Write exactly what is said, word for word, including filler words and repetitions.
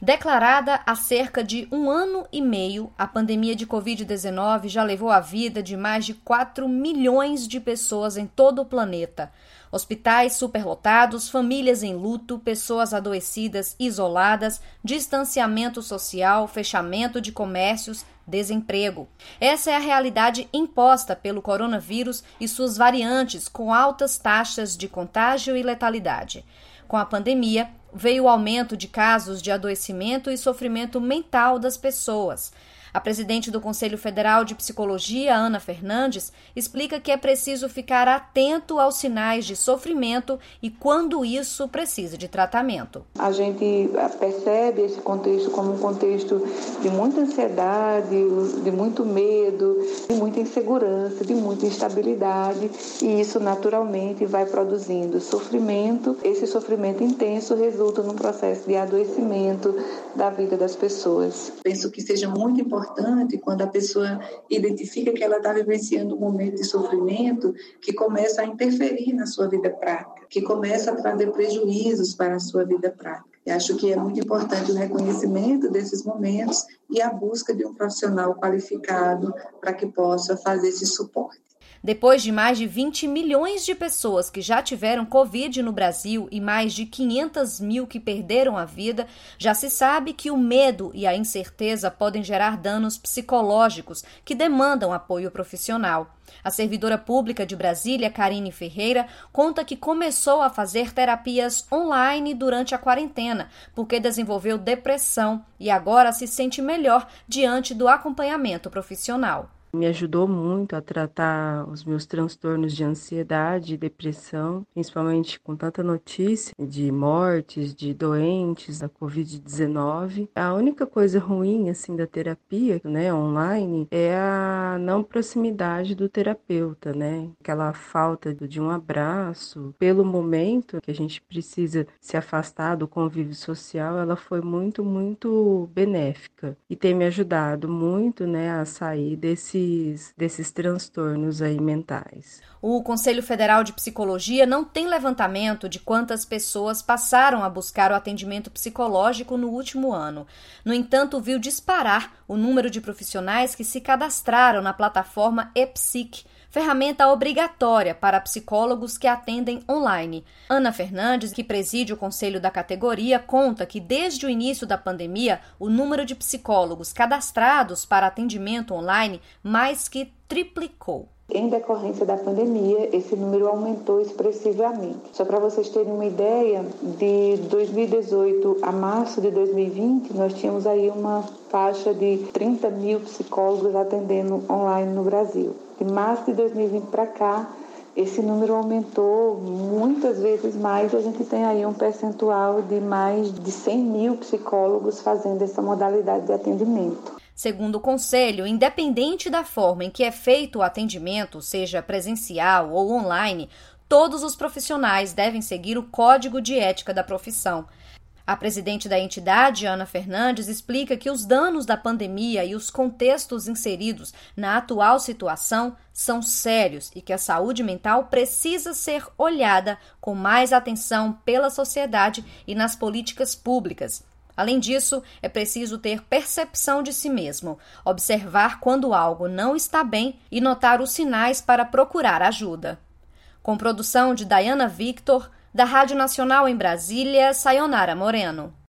Declarada há cerca de um ano e meio, a pandemia de covid dezenove já levou a vida de mais de quatro milhões de pessoas em todo o planeta. Hospitais superlotados, famílias em luto, pessoas adoecidas, isoladas, distanciamento social, fechamento de comércios, desemprego. Essa é a realidade imposta pelo coronavírus e suas variantes, com altas taxas de contágio e letalidade. Com a pandemia, veio o aumento de casos de adoecimento e sofrimento mental das pessoas. A presidente do Conselho Federal de Psicologia, Ana Fernandes, explica que é preciso ficar atento aos sinais de sofrimento e quando isso precisa de tratamento. A gente percebe esse contexto como um contexto de muita ansiedade, de muito medo, de muita insegurança, de muita instabilidade, e isso naturalmente vai produzindo sofrimento. Esse sofrimento intenso resulta num processo de adoecimento da vida das pessoas. Penso que seja muito importante importante quando a pessoa identifica que ela está vivenciando um momento de sofrimento que começa a interferir na sua vida prática, que começa a trazer prejuízos para a sua vida prática. Eu acho que é muito importante o reconhecimento desses momentos e a busca de um profissional qualificado para que possa fazer esse suporte. Depois de mais de vinte milhões de pessoas que já tiveram Covid no Brasil e mais de quinhentos mil que perderam a vida, já se sabe que o medo e a incerteza podem gerar danos psicológicos que demandam apoio profissional. A servidora pública de Brasília, Karine Ferreira, conta que começou a fazer terapias online durante a quarentena, porque desenvolveu depressão e agora se sente melhor diante do acompanhamento profissional. Me ajudou muito a tratar os meus transtornos de ansiedade e depressão, principalmente com tanta notícia de mortes, de doentes da covid dezenove. A única coisa ruim assim da terapia, né, online, é a não proximidade do terapeuta, né? Aquela falta de um abraço. Pelo momento que a gente precisa se afastar do convívio social, ela foi muito, muito benéfica e tem me ajudado muito, né, a sair desse Desses, desses transtornos aí mentais. O Conselho Federal de Psicologia não tem levantamento de quantas pessoas passaram a buscar o atendimento psicológico no último ano. No entanto, viu disparar o número de profissionais que se cadastraram na plataforma ePsic, ferramenta obrigatória para psicólogos que atendem online. Ana Fernandes, que preside o conselho da categoria, conta que desde o início da pandemia, o número de psicólogos cadastrados para atendimento online mais que triplicou. Em decorrência da pandemia, esse número aumentou expressivamente. Só para vocês terem uma ideia, de dois mil e dezoito a março de dois mil e vinte, nós tínhamos aí uma faixa de trinta mil psicólogos atendendo online no Brasil. De março de dois mil e vinte para cá, esse número aumentou muitas vezes mais. A gente tem aí um percentual de mais de cem mil psicólogos fazendo essa modalidade de atendimento. Segundo o Conselho, independente da forma em que é feito o atendimento, seja presencial ou online, todos os profissionais devem seguir o Código de Ética da profissão. A presidente da entidade, Ana Fernandes, explica que os danos da pandemia e os contextos inseridos na atual situação são sérios e que a saúde mental precisa ser olhada com mais atenção pela sociedade e nas políticas públicas. Além disso, é preciso ter percepção de si mesmo, observar quando algo não está bem e notar os sinais para procurar ajuda. Com produção de Dayana Victor, da Rádio Nacional em Brasília, Sayonara Moreno.